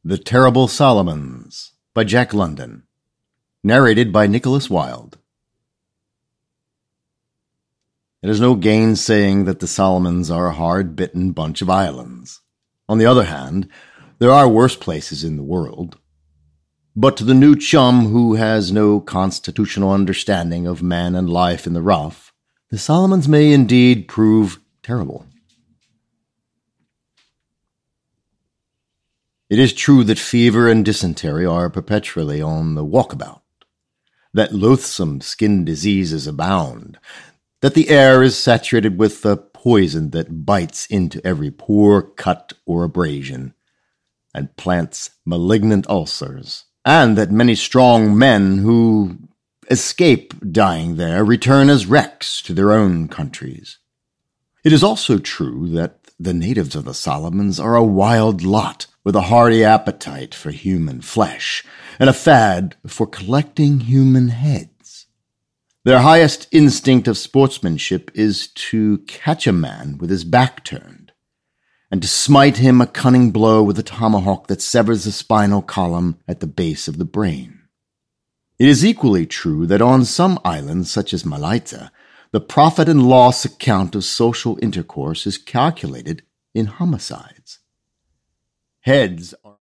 The Terrible Solomons by Jack London. Narrated by Nicholas Wilde. It is no gainsaying that the Solomons are a hard-bitten bunch of islands. On the other hand, there are worse places in the world. But to the new chum who has no constitutional understanding of man and life in the rough, the Solomons may indeed prove terrible. It is true that fever and dysentery are perpetually on the walkabout, that loathsome skin diseases abound, that the air is saturated with the poison that bites into every pore, cut, or abrasion, and plants malignant ulcers, and that many strong men who escape dying there return as wrecks to their own countries. It is also true that the natives of the Solomons are a wild lot, with a hearty appetite for human flesh, and a fad for collecting human heads. Their highest instinct of sportsmanship is to catch a man with his back turned, and to smite him a cunning blow with a tomahawk that severs the spinal column at the base of the brain. It is equally true that on some islands, such as Malaita, the profit and loss account of social intercourse is calculated in homicides. Heads